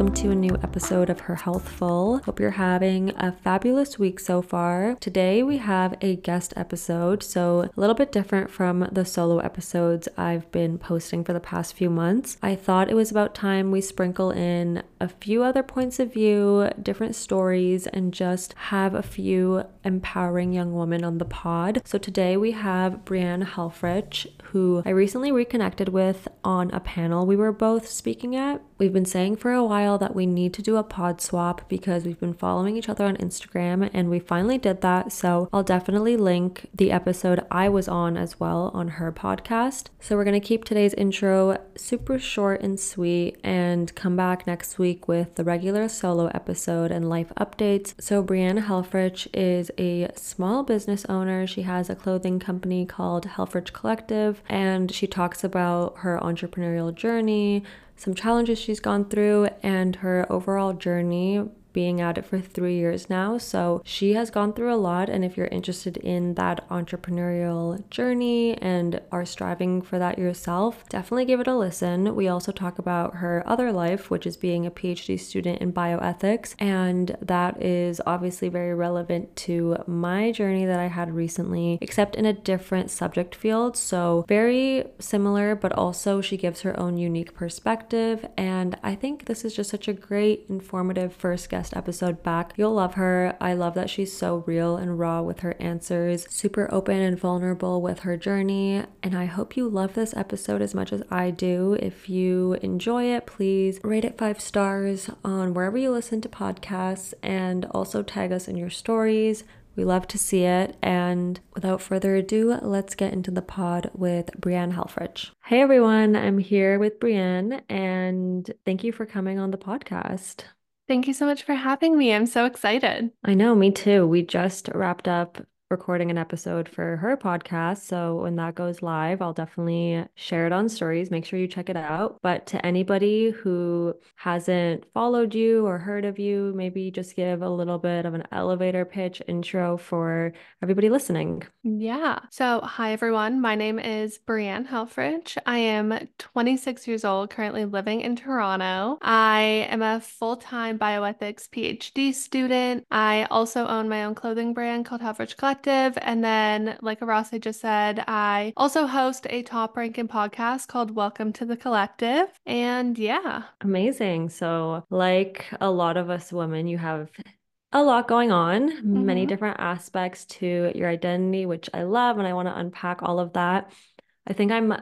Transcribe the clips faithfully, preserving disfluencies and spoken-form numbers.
welcome to a new episode of Her Healthful. Hope you're having a fabulous week so far. Today we have a guest episode, so a little bit different from the solo episodes I've been posting for the past few months. I thought it was about time we sprinkle in a few other points of view, different stories, and just have a few empowering young women on the pod. So today we have Brianne Helfrich, who I recently reconnected with on a panel we were both speaking at. We've been saying for a while that we need to do a pod swap because we've been following each other on Instagram, and we finally did that. So I'll definitely link the episode I was on as well on her podcast. So we're going to keep today's intro super short and sweet and come back next week with the regular solo episode and life updates. So Brianne Helfrich is a small business owner. She has a clothing company called Helfrich Collective, and she talks about her entrepreneurial journey, some challenges she's gone through, and her overall journey being at it for three years now. So she has gone through a lot, and if you're interested in that entrepreneurial journey and are striving for that yourself, definitely give it a listen. We also talk about her other life, which is being a PhD student in bioethics, and that is obviously very relevant to my journey that I had recently, except in a different subject field. So very similar, but also she gives her own unique perspective, and I think this is just such a great, informative first guest episode back. You'll love her. I love that she's so real and raw with her answers, super open and vulnerable with her journey, and I hope you love this episode as much as I do. If you enjoy it, please rate it five stars on wherever you listen to podcasts, and also tag us in your stories. We love to see it. And without further ado, let's get into the pod with Brianne Helfrich. Hey everyone, I'm here with Brianne, and thank you for coming on the podcast. Thank you so much for having me. I'm so excited. I know, me too. We just wrapped up recording an episode for her podcast. So when that goes live, I'll definitely share it on stories. Make sure you check it out. But to anybody who hasn't followed you or heard of you, maybe just give a little bit of an elevator pitch intro for everybody listening. Yeah. So, hi everyone. My name is Brianne Helfrich. I am twenty-six years old, currently living in Toronto. I am a full-time bioethics PhD student. I also own my own clothing brand called Helfrich Collective. And then, like Arasa just said, I also host a top-ranking podcast called Welcome to the Collective. And yeah. Amazing. So, like a lot of us women, you have a lot going on, many Mm-hmm. different aspects to your identity, which I love, and I want to unpack all of that. I think I'm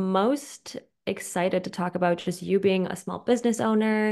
most excited to talk about just you being a small business owner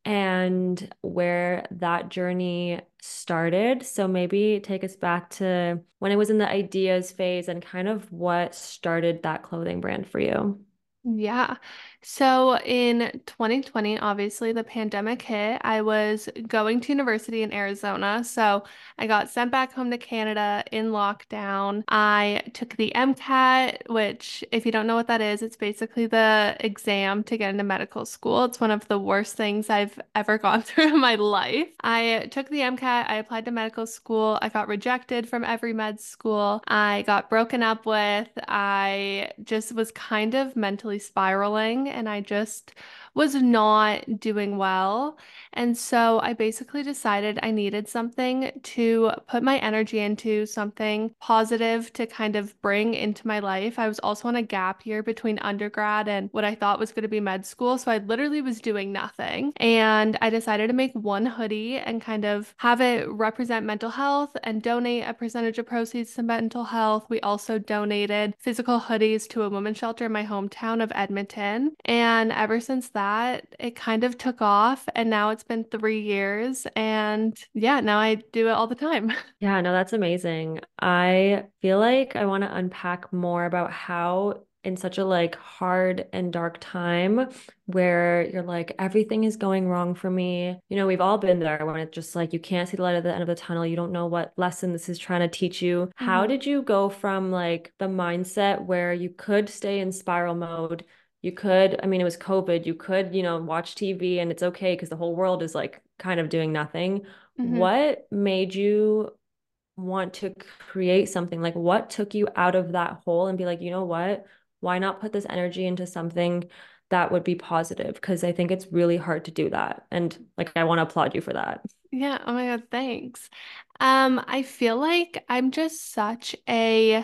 and where that journey started. So maybe take us back to when it was in the ideas phase and kind of what started that clothing brand for you. Yeah. So in twenty twenty, obviously the pandemic hit. I was going to university in Arizona. So I got sent back home to Canada in lockdown. I took the MCAT, which, if you don't know what that is, it's basically the exam to get into medical school. It's one of the worst things I've ever gone through in my life. I took the MCAT, I applied to medical school. I got rejected from every med school. I got broken up with. I just was kind of mentally spiraling, and I just was not doing well. And so I basically decided I needed something to put my energy into, something positive to kind of bring into my life. I was also on a gap year between undergrad and what I thought was going to be med school. So I literally was doing nothing. And I decided to make one hoodie and kind of have it represent mental health and donate a percentage of proceeds to mental health. We also donated physical hoodies to a women's shelter in my hometown of Edmonton. And ever since that, it kind of took off. And now it's been three years. And yeah, now I do it all the time. Yeah, no, that's amazing. I feel like I want to unpack more about how in such a like hard and dark time where you're like everything is going wrong for me. You know, we've all been there when it's just like you can't see the light at the end of the tunnel. You don't know what lesson this is trying to teach you. How Mhm. did you go from like the mindset where you could stay in spiral mode? You could, I mean, it was COVID. You could, you know, watch T V and it's okay because the whole world is like kind of doing nothing. Mhm. What made you want to create something? Like, what took you out of that hole and be like, you know what? Why not put this energy into something that would be positive because I think it's really hard to do that. And like, I want to applaud you for that. Yeah, oh my God, thanks. Um, I feel like I'm just such a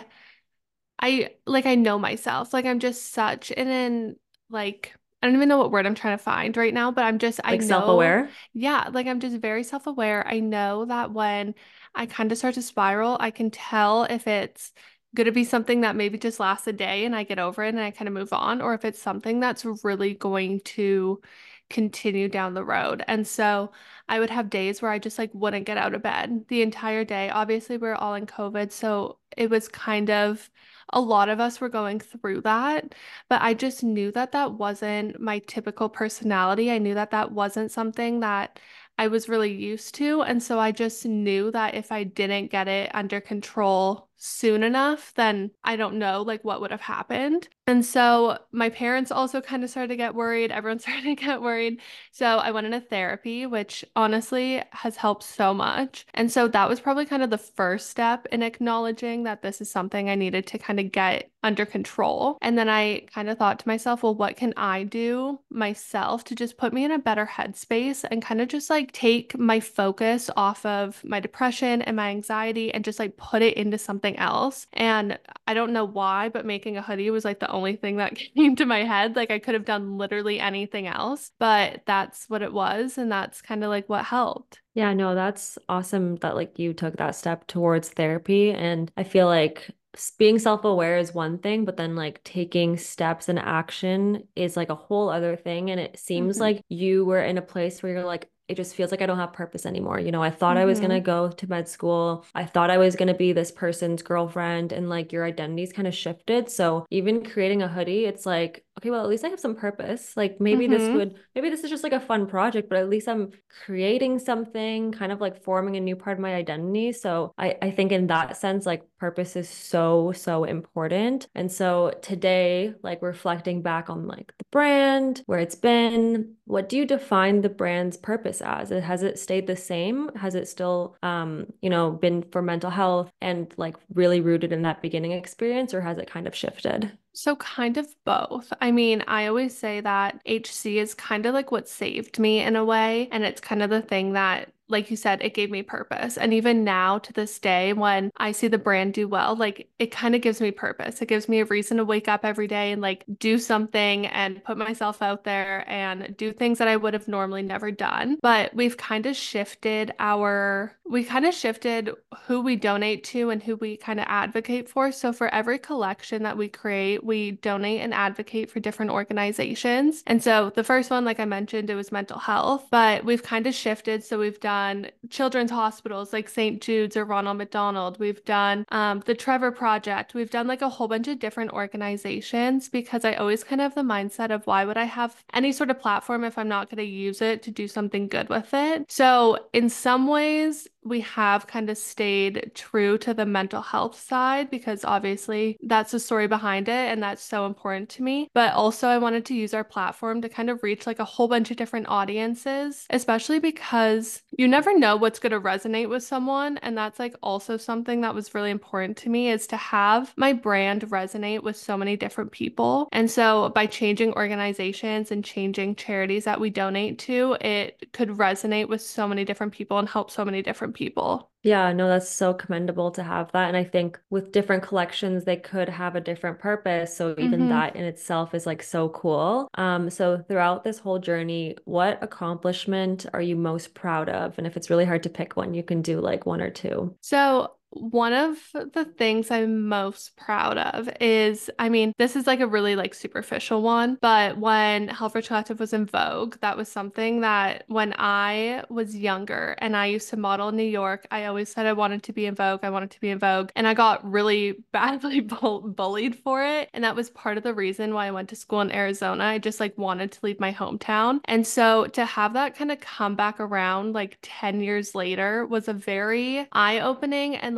I like I know myself. Like I'm just such an, an like I don't even know what word I'm trying to find right now, but I'm just I Like know, self-aware. yeah, like I'm just very self-aware. I know that when I kind of start to spiral, I can tell if it's going to be something that maybe just lasts a day and I get over it and I kind of move on, or if it's something that's really going to continue down the road. And so I would have days where I just like wouldn't get out of bed the entire day. Obviously, we're all in COVID, so it was kind of a lot of us were going through that, but I just knew that that wasn't my typical personality. I knew that that wasn't something that I was really used to. And so I just knew that if I didn't get it under control soon enough, then I don't know like what would have happened. And so my parents also kind of started to get worried. Everyone started to get worried. So I went into therapy, which honestly has helped so much. And so that was probably kind of the first step in acknowledging that this is something I needed to kind of get under control. And then I kind of thought to myself, well, what can I do myself to just put me in a better headspace and kind of just like take my focus off of my depression and my anxiety and just like put it into something else. And I don't know why, but making a hoodie was like the only thing that came to my head. Like I could have done literally anything else, but that's what it was. And that's kind of like what helped. Yeah, no, that's awesome that like you took that step towards therapy. And I feel like s- being self-aware is one thing, but then like taking steps and action is like a whole other thing. And it seems Hmm. like you were in a place where you're like, it just feels like I don't have purpose anymore. You know, I thought I was Hmm. gonna go to med school. I thought I was gonna be this person's girlfriend, and like your identity's kind of shifted. So even creating a hoodie, it's like, okay, well, at least I have some purpose. Like maybe this Hmm. would, maybe this is just like a fun project, but at least I'm creating something, kind of like forming a new part of my identity. So I, I think in that sense, like purpose is so, so important. And so today, like reflecting back on like the brand, where it's been, what do you define the brand's purpose as? It, has it stayed the same? Has it still, um, you know, been for mental health and like really rooted in that beginning experience, or has it kind of shifted? So, kind of both. I mean, I always say that H C is kind of like what saved me in a way. And it's kind of the thing that, like you said, it gave me purpose. And even now to this day, when I see the brand do well, like it kind of gives me purpose. It gives me a reason to wake up every day and like do something and put myself out there and do things that I would have normally never done. But we've kind of shifted our, we kind of shifted who we donate to and who we kind of advocate for. So, for every collection that we create, we donate and advocate for different organizations. And so the first one, like I mentioned, it was mental health, but we've kind of shifted. So we've done children's hospitals like Saint Jude's or Ronald McDonald. We've done um, the Trevor Project. We've done like a whole bunch of different organizations because I always kind of have the mindset of why would I have any sort of platform if I'm not going to use it to do something good with it? So in some ways, we have kind of stayed true to the mental health side because obviously that's the story behind it and that's so important to me. But also, I wanted to use our platform to kind of reach like a whole bunch of different audiences, especially because you never know what's going to resonate with someone. And that's like also something that was really important to me is to have my brand resonate with so many different people. And so by changing organizations and changing charities that we donate to, it could resonate with so many different people and help so many different people. Yeah, no, that's so commendable to have that. And I think with different collections, they could have a different purpose. So even Hmm. that in itself is like so cool. Um, so throughout this whole journey, what accomplishment are you most proud of? And if it's really hard to pick one, you can do like one or two. So, one of the things I'm most proud of is, I mean, this is like a really like superficial one, but when Helfrich Collective was in Vogue, that was something that when I was younger and I used to model in New York, I always said I wanted to be in Vogue. I wanted to be in Vogue. And I got really badly bull bullied for it. And that was part of the reason why I went to school in Arizona. I just like wanted to leave my hometown. And so to have that kind of come back around like ten years later was a very eye-opening and like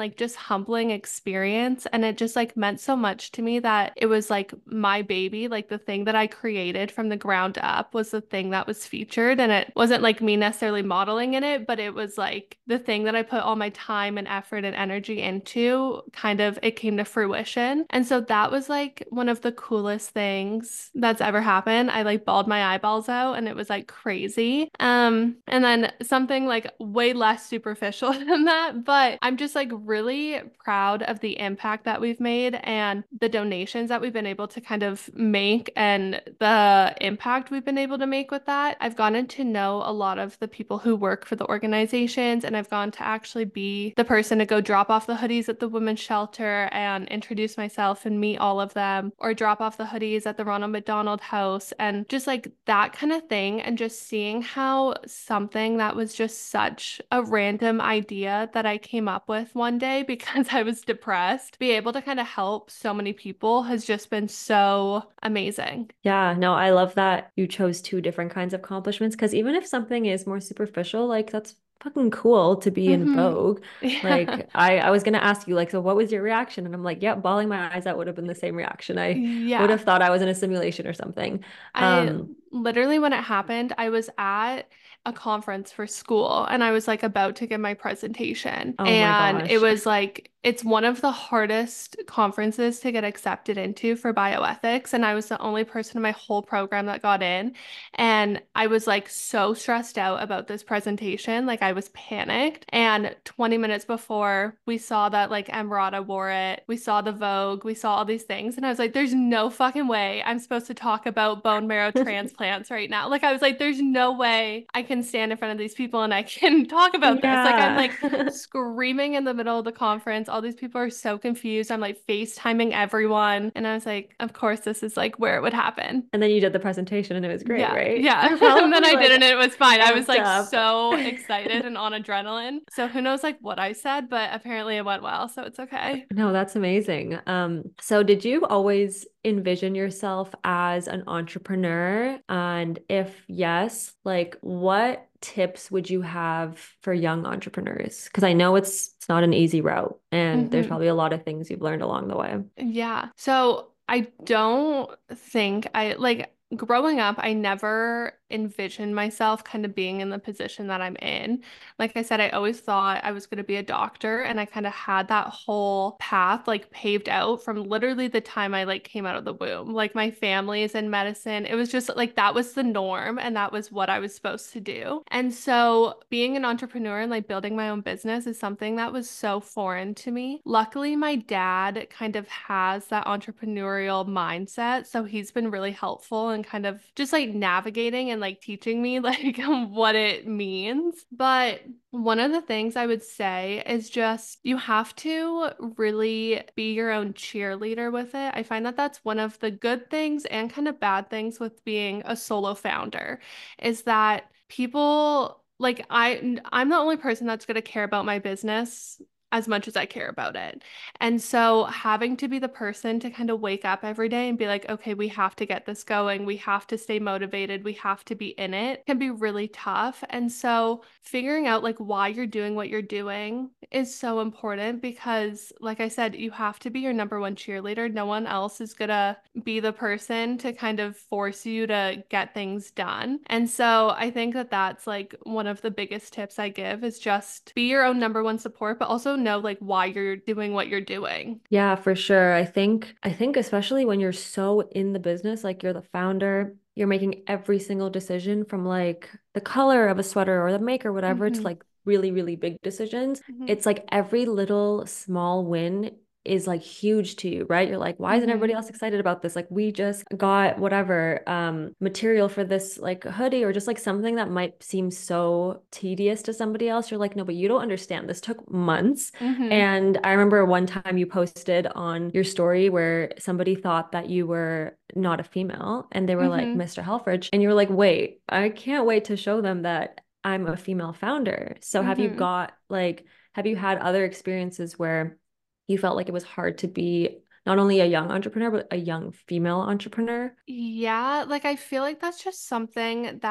like just humbling experience. And it just like meant so much to me that it was like my baby, like the thing that I created from the ground up was the thing that was featured. And it wasn't like me necessarily modeling in it, but it was like the thing that I put all my time and effort and energy into, kind of it came to fruition. And so that was like one of the coolest things that's ever happened. I like bawled my eyeballs out and it was like crazy. Um, and then something like way less superficial than that, but I'm just like really proud of the impact that we've made and the donations that we've been able to kind of make and the impact we've been able to make with that. I've gotten to know a lot of the people who work for the organizations, and I've gone to actually be the person to go drop off the hoodies at the women's shelter and introduce myself and meet all of them, or drop off the hoodies at the Ronald McDonald House, and just like that kind of thing. And just seeing how something that was just such a random idea that I came up with one day because I was depressed, be able to kind of help so many people has just been so amazing. Yeah, no, I love that you chose two different kinds of accomplishments because even if something is more superficial, like that's fucking cool to be in Mm-hmm. vogue. Yeah. Like I, I was gonna ask you, like, so what was your reaction? And I'm like, yeah, bawling my eyes out would have been the same reaction. I would Yeah. have thought I was in a simulation or something. I Um, literally, when it happened, I was at a conference for school and I was like about to give my presentation. oh my And it gosh. was like, it's one of the hardest conferences to get accepted into for bioethics. And I was the only person in my whole program that got in. And I was like so stressed out about this presentation. Like I was panicked. And twenty minutes before we saw that like Emrata wore it, we saw the Vogue, we saw all these things. And I was like, there's no fucking way I'm supposed to talk about bone marrow transplants right now. Like I was like, there's no way I can stand in front of these people and I can talk about this. Like I'm like Yeah. screaming in the middle of the conference. All these people are so confused. I'm like FaceTiming everyone. And I was like, of course, this is like where it would happen. And then you did the presentation and it was great, Yeah, right? yeah. You're And then probably I did, like and it was fine. I was amped like up. so excited and on adrenaline. So who knows like what I said, but apparently it went well, so it's okay. No, that's amazing. Um, so did you always envision yourself as an entrepreneur? And if yes, like what tips would you have for young entrepreneurs? Because I know it's it's not an easy route and there's Hmm. probably a lot of things you've learned along the way. Yeah. So I don't think I like growing up, I never envisioned myself kind of being in the position that I'm in. Like I said, I always thought I was going to be a doctor, and I kind of had that whole path like paved out from literally the time I like came out of the womb. Like my family is in medicine. It was just like that was the norm and that was what I was supposed to do. And so being an entrepreneur and like building my own business is something that was so foreign to me. Luckily, my dad kind of has that entrepreneurial mindset, so he's been really helpful and kind of just like navigating and like teaching me like what it means. But one of the things I would say is just you have to really be your own cheerleader with it. I find that that's one of the good things and kind of bad things with being a solo founder is that people like I I'm the only person that's going to care about my business as much as I care about it. And so having to be the person to kind of wake up every day and be like, okay, we have to get this going. We have to stay motivated. We have to be in it can be really tough. And so figuring out like why you're doing what you're doing is so important because, like I said, you have to be your number one cheerleader. No one else is gonna be the person to kind of force you to get things done. And so I think that that's like one of the biggest tips I give is just be your own number one support, but also know like why you're doing what you're doing. Yeah, for sure. I think I think especially when you're so in the business, like you're the founder, you're making every single decision from like the color of a sweater or the make or whatever to Hmm. like really, really big decisions. Hmm. It's like every little small win is like huge to you, right? You're like, why isn't everybody Hmm. else excited about this? Like we just got whatever um material for this like hoodie or just like something that might seem so tedious to somebody else. You're like, no, but you don't understand. This took months. Hmm. And I remember one time you posted on your story where somebody thought that you were not a female and they were like, Hmm. mister Helfrich. And you were like, wait, I can't wait to show them that I'm a female founder. So have you Hmm. got like, have you had other experiences where you felt like it was hard to be not only a young entrepreneur, but a young female entrepreneur? Yeah, like I feel like that's just something that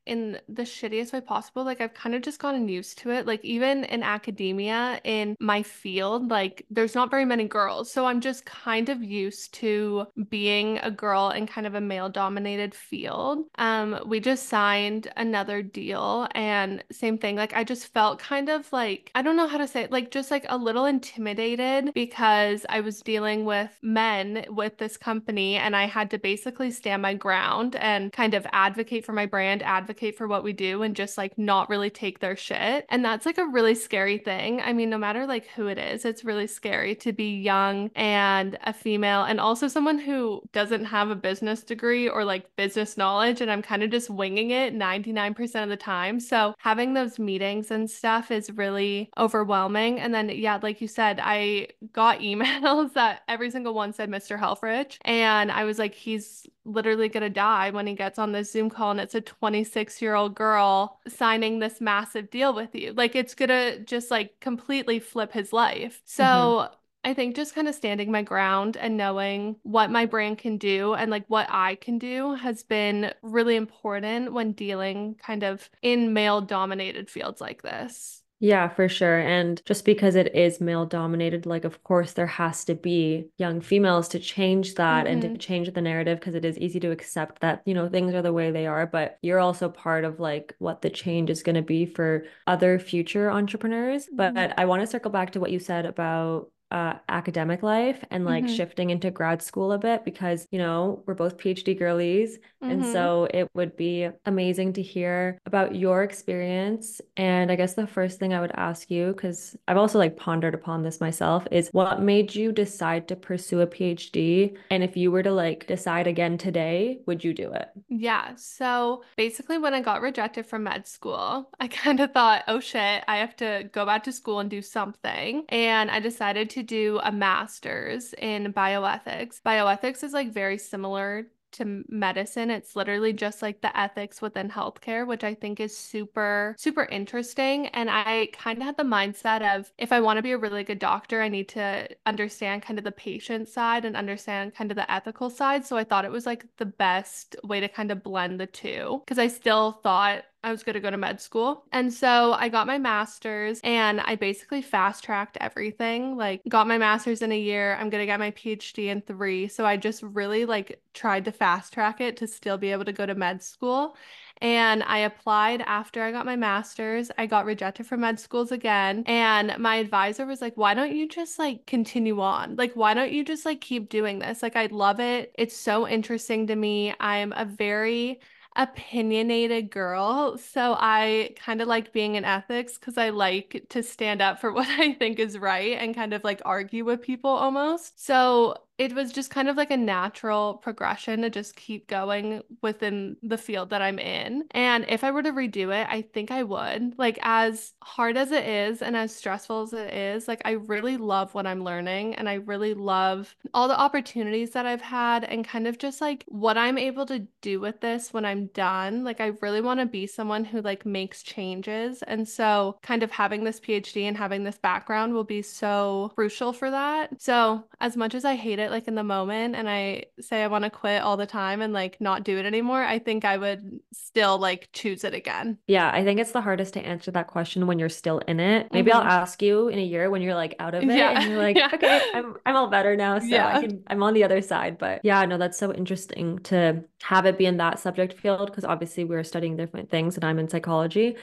in the shittiest way possible. Like I've kind of just gotten used to it. Like even in academia, in my field, like there's not very many girls. So I'm just kind of used to being a girl in kind of a male dominated field. Um, we just signed another deal and same thing. Like I just felt kind of like, I don't know how to say it, like just like a little intimidated because I was dealing with men with this company and I had to basically stand my ground and kind of advocate for my brand, advocate for what we do, and just like not really take their shit. And that's like a really scary thing. I mean, no matter like who it is, it's really scary to be young and a female and also someone who doesn't have a business degree or like business knowledge. And I'm kind of just winging it ninety-nine percent of the time. So having those meetings and stuff is really overwhelming. And then, yeah, like you said, I got emails that every single one said mister Helfrich. And I was like, he's literally gonna die when he gets on this Zoom call and it's a twenty-six year old girl signing this massive deal with you. Like it's gonna just like completely flip his life. So mm-hmm. I think just kind of standing my ground and knowing what my brand can do and like what I can do has been really important when dealing kind of in male dominated fields like this. Yeah, for sure. And just because it is male dominated, like, of course, there has to be young females to change that mm-hmm. and to change the narrative because it is easy to accept that, you know, things are the way they are. But you're also part of like what the change is going to be for other future entrepreneurs. Mm-hmm. But I want to circle back to what you said about Uh, academic life and like mm-hmm. shifting into grad school a bit because, you know, we're both PhD girlies. Mm-hmm. And so it would be amazing to hear about your experience. And I guess the first thing I would ask you, because I've also like pondered upon this myself, is what made you decide to pursue a PhD? And if you were to like decide again today, would you do it? Yeah. So basically, when I got rejected from med school, I kind of thought, oh shit, I have to go back to school and do something. And I decided to do a master's in bioethics. Bioethics is like very similar to medicine. It's literally just like the ethics within healthcare, which I think is super, super interesting. And I kind of had the mindset of if I want to be a really good doctor, I need to understand kind of the patient side and understand kind of the ethical side. So I thought it was like the best way to kind of blend the two because I still thought I was going to go to med school. And so I got my master's and I basically fast tracked everything, like got my master's in a year. I'm going to get my PhD in three. So I just really like tried to fast track it to still be able to go to med school. And I applied after I got my master's. I got rejected from med schools again. And my advisor was like, why don't you just like continue on? Like, why don't you just like keep doing this? Like, I love it. It's so interesting to me. I'm a very opinionated girl. So I kind of like being in ethics because I like to stand up for what I think is right and kind of like argue with people almost. So it was just kind of like a natural progression to just keep going within the field that I'm in. And if I were to redo it, I think I would. Like, as hard as it is and as stressful as it is, like, I really love what I'm learning and I really love all the opportunities that I've had and kind of just like what I'm able to do with this when I'm done. Like, I really want to be someone who like makes changes. And so, kind of having this PhD and having this background will be so crucial for that. So, as much as I hate it, like in the moment and I say I want to quit all the time and like not do it anymore, I think I would still like choose it again. Yeah, I think it's the hardest to answer that question when you're still in it. Maybe mm-hmm. I'll ask you in a year when you're like out of it yeah. and you're like, yeah. okay, I'm I'm all better now. So yeah. I can I'm on the other side. But yeah, no, that's so interesting to have it be in that subject field because obviously we're studying different things and I'm in psychology.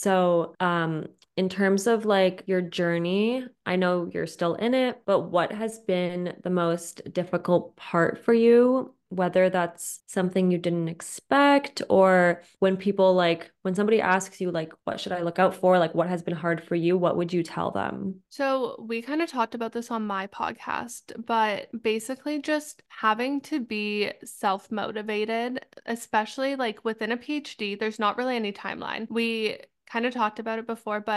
So um in terms of like your journey, I know you're still in it, but what has been the most difficult part for you? Whether that's something you didn't expect or when people like, when somebody asks you like, what should I look out for? Like what has been hard for you? What would you tell them? So we kind of talked about this on my podcast, but basically just having to be self-motivated, especially like within a PhD, there's not really any timeline. We kind of talked about it before, but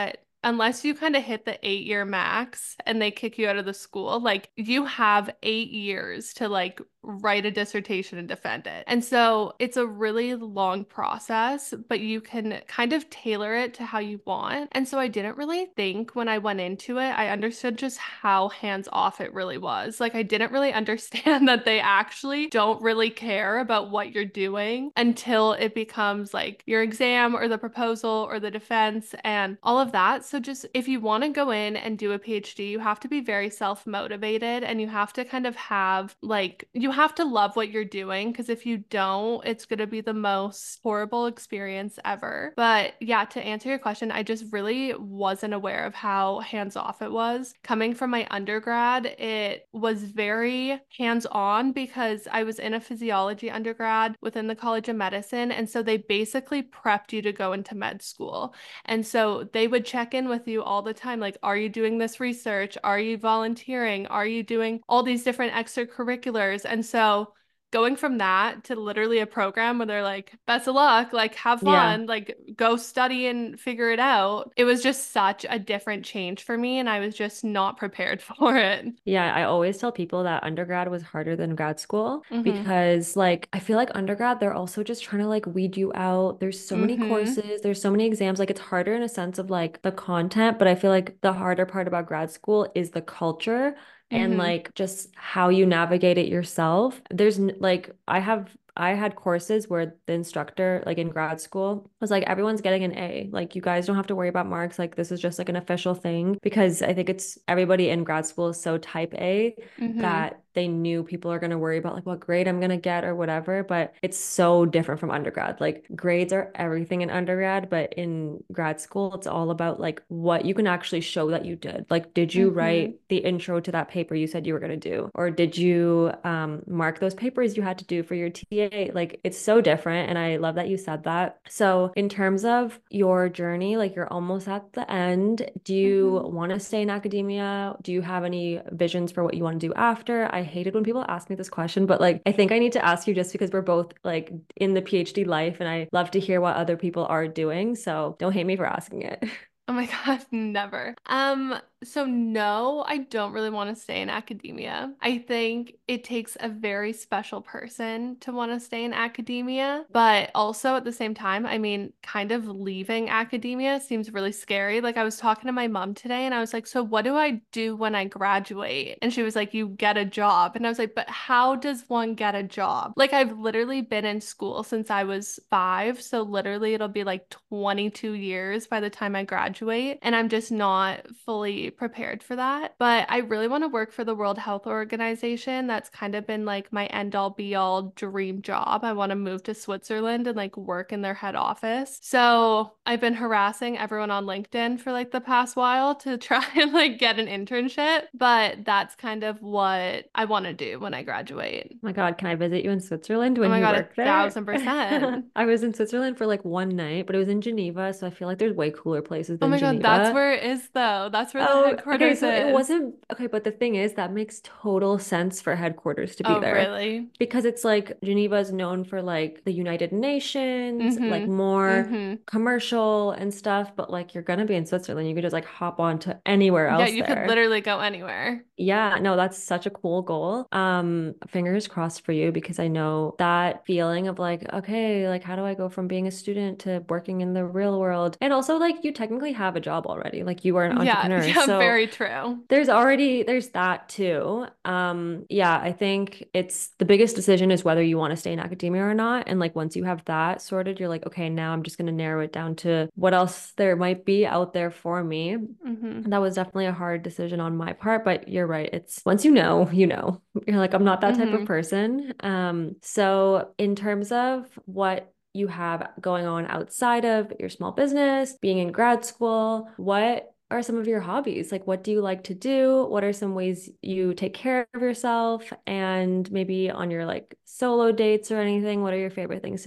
unless you kind of hit the eight year max and they kick you out of the school, like you have eight years to like write a dissertation and defend it. And so it's a really long process, but you can kind of tailor it to how you want. And so I didn't really think when I went into it, I understood just how hands off it really was. Like I didn't really understand that they actually don't really care about what you're doing until it becomes like your exam or the proposal or the defense and all of that. So just if you want to go in and do a PhD, you have to be very self-motivated and you have to kind of have like, you have to love what you're doing because if you don't, it's going to be the most horrible experience ever. But yeah, to answer your question, I just really wasn't aware of how hands-off it was. Coming from my undergrad, it was very hands-on because I was in a physiology undergrad within the College of Medicine. And so they basically prepped you to go into med school. And so they would check in with you all the time, like, are you doing this research? Are you volunteering? Are you doing all these different extracurriculars? And so going from that to literally a program where they're like, best of luck, like have Yeah. fun, like go study and figure it out. It was just such a different change for me and I was just not prepared for it. Yeah, I always tell people that undergrad was harder than grad school Mm-hmm. because, like, I feel like undergrad, they're also just trying to like weed you out. There's so many Mm-hmm. courses, there's so many exams. Like, it's harder in a sense of like the content, but I feel like the harder part about grad school is the culture and Mm-hmm. like just how you navigate it yourself. There's n- like, I have I had courses where the instructor, like in grad school, was like, everyone's getting an A. Like, you guys don't have to worry about marks. Like, this is just like an official thing because I think it's everybody in grad school is so type A Mm-hmm. that they knew people are going to worry about like what grade I'm going to get or whatever. But it's so different from undergrad. Like, grades are everything in undergrad, but in grad school, it's all about like what you can actually show that you did. Like, did you Mm-hmm. write the intro to that paper you said you were going to do? Or did you um, mark those papers you had to do for your T A? Like, it's so different. And I love that you said that. So, in terms of your journey, like you're almost at the end. Do you Mm-hmm. want to stay in academia? Do you have any visions for what you want to do after? I hated when people ask me this question, but like, I think I need to ask you just because we're both like in the PhD life and I love to hear what other people are doing. So, don't hate me for asking it. Oh my God, never. Um, so no, I don't really want to stay in academia. I think it takes a very special person to want to stay in academia, but also at the same time, I mean, kind of leaving academia seems really scary. Like I was talking to my mom today and I was like, "So what do I do when I graduate?" And she was like, "You get a job." And I was like, "But how does one get a job?" Like I've literally been in school since I was five, so literally it'll be like twenty-two years by the time I graduate, and I'm just not fully prepared for that. But I really want to work for the World Health Organization. That's kind of been like my end all be all dream job. I want to move to Switzerland and like work in their head office. So I've been harassing everyone on LinkedIn for like the past while to try and like get an internship. But that's kind of what I want to do when I graduate. My God, can I visit you in Switzerland Oh when my you God, a work there? thousand percent. I was in Switzerland for like one night, but it was in Geneva, so I feel like there's way cooler places Oh than my God, that's Geneva. where it is though. That's where the Oh, okay. headquarters So it is. wasn't okay, but the thing is, that makes total sense for headquarters to be Oh, there really? because it's like Geneva is known for like the United Nations, like Mm-hmm. more Mm-hmm. commercial and stuff. But like you're gonna be in Switzerland, you could just like hop on to anywhere Yeah, else you could there. literally go anywhere. Yeah, no, that's such a cool goal. Um, fingers crossed for you because I know that feeling of like, okay, like how do I go from being a student to working in the real world? And also like you technically have a job already. Like you are an Yeah, entrepreneur. yeah, So very true. there's already there's that too. Um, yeah, I think it's the biggest decision is whether you want to stay in academia or not. And like once you have that sorted, you're like, okay, now I'm just gonna narrow it down to what else there might be out there for me. Mm-hmm. That was definitely a hard decision on my part, but you're right. It's once you know, you know. You're like, I'm not that type of Mm-hmm. person. Um, so in terms of what you have going on outside of your small business, being in grad school, what are some of your hobbies? Like, what do you like to do? What are some ways you take care of yourself? And maybe on your like solo dates or anything, what are your favorite things to do?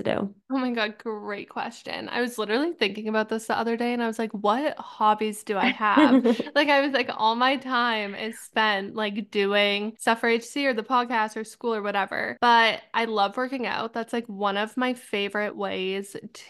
Oh my God, great question. I was literally thinking about this the other day and I was like, what hobbies do I have? Like, I was like, all my time is spent like doing stuff for H C or the podcast or school or whatever. But I love working out. That's like one of my favorite ways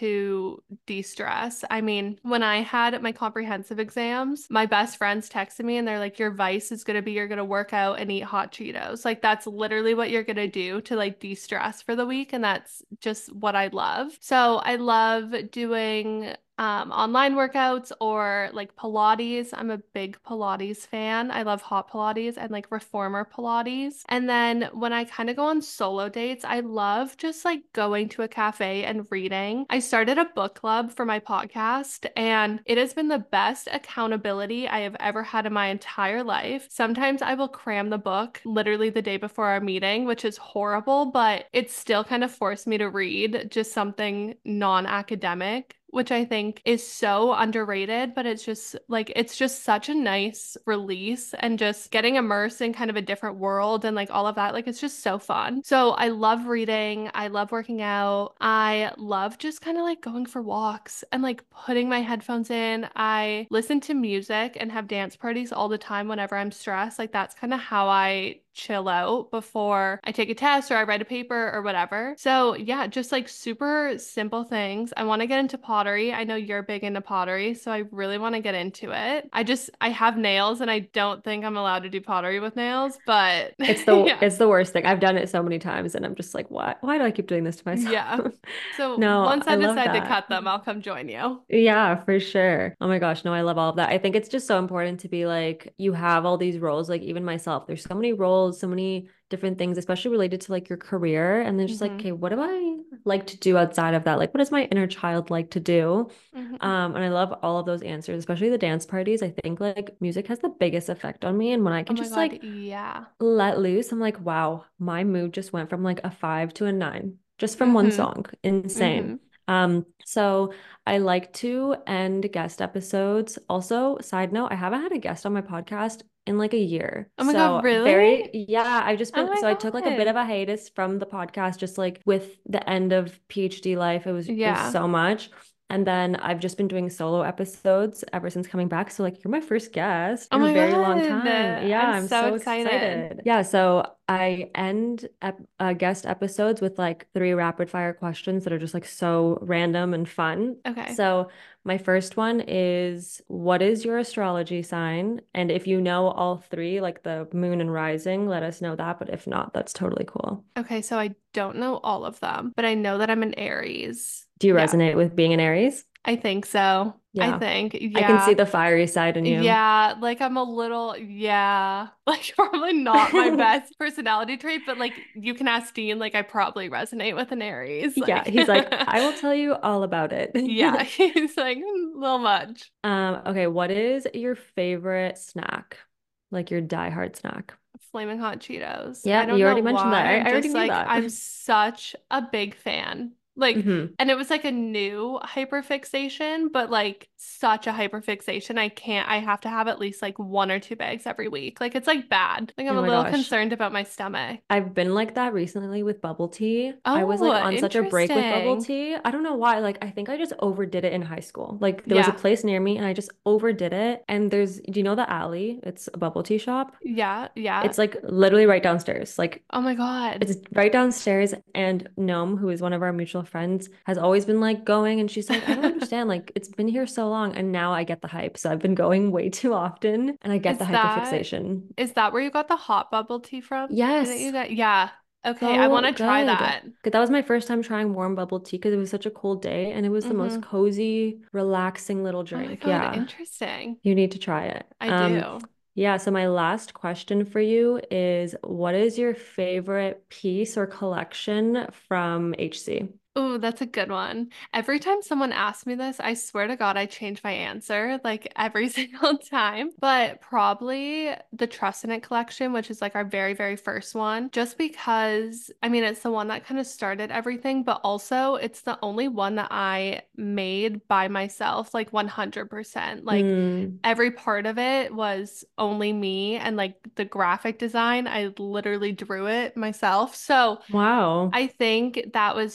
to de-stress. I mean, when I had my comprehensive exams, my best friends texted me and they're like, your vice is going to be you're going to work out and eat hot Cheetos. Like, that's literally what you're going to do to like de-stress for the week. And that's just what I love. So I love doing um, online workouts or like Pilates. I'm a big Pilates fan. I love hot Pilates and like reformer Pilates. And then when I kind of go on solo dates, I love just like going to a cafe and reading. I started a book club for my podcast, and it has been the best accountability I have ever had in my entire life. Sometimes I will cram the book literally the day before our meeting, which is horrible, but it still kind of forced me to read just something non-academic, which I think is so underrated, but it's just like, it's just such a nice release and just getting immersed in kind of a different world and like all of that. Like, it's just so fun. So I love reading. I love working out. I love just kind of like going for walks and like putting my headphones in. I listen to music and have dance parties all the time whenever I'm stressed. Like, that's kind of how I chill out before I take a test or I write a paper or whatever. So yeah, just like super simple things. I want to get into pottery. I know you're big into pottery, so I really want to get into it. I just I have nails and I don't think I'm allowed to do pottery with nails, but It's the yeah. it's the worst thing. I've done it so many times and I'm just like, why why do I keep doing this to myself? Yeah. So No, once I I love decide to that. cut them, I'll come join you. Yeah, for sure. Oh my gosh, no, I love all of that. I think it's just so important to be like, you have all these roles, like even myself, there's so many roles, so many different things, especially related to like your career. And then just like, Hmm. okay, what do I like to do outside of that? Like, what does my inner child like to do? Hmm. Um, and I love all of those answers, especially the dance parties. I think like music has the biggest effect on me. And when I Oh can my just God, like yeah. let loose, I'm like, wow, my mood just went from like a five to a nine just from one Hmm. song. Insane. Hmm. Um, so I like to end guest episodes. Also, side note, I haven't had a guest on my podcast in like a year. Oh my God, So really? very, yeah, I've just Oh been, my so I took like a bit God. of a hiatus from the podcast, just like with the end of PhD life. It was, it was Yeah. so much. And then I've just been doing solo episodes ever since coming back. So like you're my first guest Oh in a my very long God. time. Yeah, I'm I'm so so excited. excited. Yeah, so I end ep uh, guest episodes with like three rapid fire questions that are just like so random and fun. Okay. So my first one is, what is your astrology sign? And if you know all three, like the moon and rising, let us know that. But if not, that's totally cool. Okay, so I don't know all of them, but I know that I'm an Aries. Do you Yeah, resonate with being an Aries? I think so. I Yeah. think, I can see yeah. the fiery side in you. Yeah, like I'm a little, yeah, like probably not my best personality trait, but like you can ask Dean, like I probably resonate with an Aries. Yeah, Like, he's like, I will tell you all about it. yeah, he's like "Mm, a little much. Um, okay, what is your favorite snack? Like your diehard snack? Flaming hot Cheetos. I Yeah, don't you know already mentioned that. why. I, I'm I already just knew like, that. I'm such a big fan. Like, Hmm. and it was like a new hyperfixation, but like such a hyperfixation. I can't, I have to have at least like one or two bags every week. Like, it's like bad. Like, I'm Oh a my little gosh. concerned about my stomach. I've been like that recently with bubble tea. I was like Oh, on such a break with bubble interesting. tea. I don't know why. Like, I think I just overdid it in high school. Like, there was a Yeah. place near me and I just overdid it. And there's, do you know the alley? It's a bubble tea shop. Yeah. Yeah. It's like literally right downstairs. Like, Oh my God. it's right downstairs, and Gnome, who is one of our mutual friends, has always been like going, and she's like, I don't understand. Like, it's been here so long, and now I get the hype. So I've been going way too often, and I get the Is that hyperfixation. is that where you got the hot bubble tea from? Didn't Yes, you get? Yeah. Okay, I want so to try good. that. 'Cause that was my first time trying warm bubble tea because it was such a cold day, and it was the most Mm-hmm. cozy, relaxing little Oh my drink. God, Yeah, interesting. you need to try it. I Um, do. yeah, so my last question for you is, what is your favorite piece or collection from H C? Oh, that's a good one. Every time someone asks me this, I swear to God, I change my answer like every single time. But probably the Trust in It collection, which is like our very, very first one, just because I mean, it's the one that kind of started everything, but also it's the only one that I made by myself, like one hundred percent. Like Hmm. every part of it was only me, and like the graphic design, I literally drew it myself. So Wow. I think that was just like,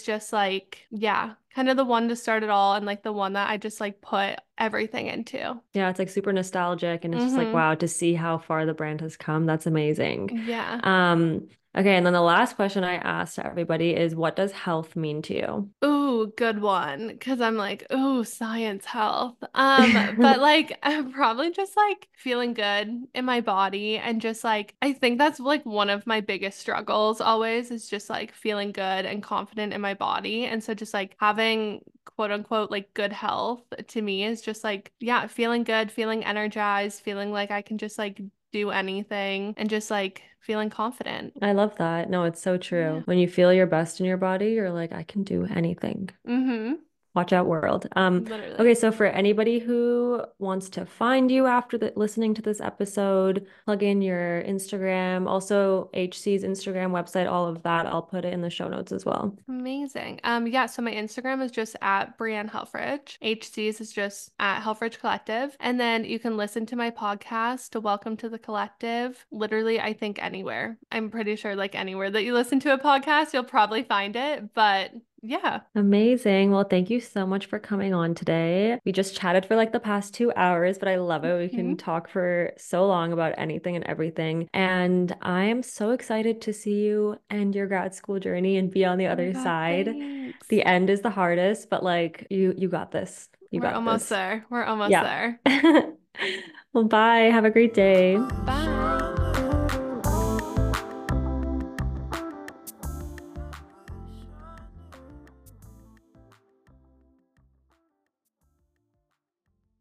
like, yeah, kind of the one to start it all and like the one that I just like put everything into. Yeah, it's like super nostalgic and it's just like Mm-hmm. wow to see how far the brand has come. That's amazing. Yeah. Um, okay, and then the last question I asked to everybody is what does health mean to Ooh, good one. Because I'm like, ooh, science health. Um, but you? like, I'm probably just like feeling good in my body and just like, I think that's like one of my biggest struggles always is just like feeling good and confident in my body. And so just like having quote unquote like good health to me is just like, yeah, feeling good, feeling energized, feeling like I can just like do anything and just like feeling confident. I love that. No, it's so true. Yeah. When you feel your best in your body, you're like, I can do anything. Mm-hmm. Watch out, world. Um, okay, Literally. so for anybody who wants to find you after the, listening to this episode, plug in your Instagram, also H C's Instagram website, all of that. I'll put it in the show notes as well. Amazing. Um, yeah, so my Instagram is just at Brienne Helfrich. H C's is just at Helfrich Collective. And then you can listen to my podcast, Welcome to the Collective. Literally, I think anywhere. I'm pretty sure like anywhere that you listen to a podcast, you'll probably find it. But yeah. Amazing. Well, thank you so much for coming on today. We just chatted for like the past two hours, but I love it. We can Mhm. talk for so long about anything and everything. And I'm so excited to see you end your grad school journey and be on the Oh my other God, side. thanks. The end is the hardest, but like you you got this. You We're got almost this. there. We're almost Yeah. there. Well, bye. Have a great day. Bye.